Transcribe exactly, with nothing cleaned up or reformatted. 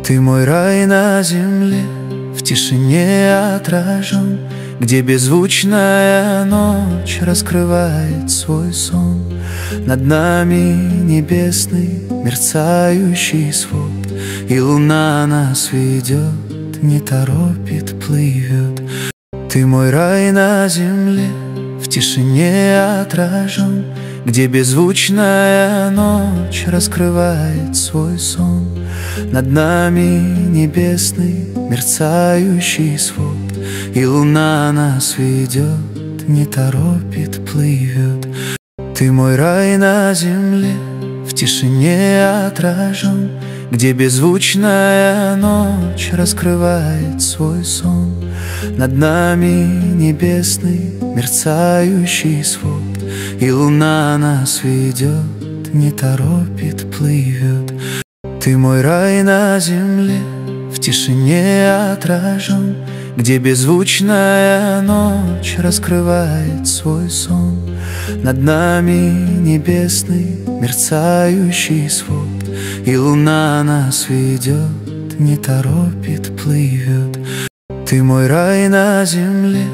Ты мой рай на земле, в тишине отражен, где беззвучная ночь раскрывает свой сон. Над нами небесный мерцающий свод, и луна нас ведет, не торопит, плывет. Ты мой рай на земле, в тишине отражен, где беззвучная ночь раскрывает свой сон. Над нами небесный мерцающий свод, и луна нас ведет, не торопит, плывет. Ты мой рай на земле, в тишине отражен, где беззвучная ночь раскрывает свой сон. Над нами небесный мерцающий свод, и луна нас ведет, не торопит, плывет. Ты мой рай на земле, в тишине отражен, где беззвучная ночь раскрывает свой сон. Над нами небесный мерцающий свод, и луна нас ведет, не торопит, плывет. Ты мой рай на земле.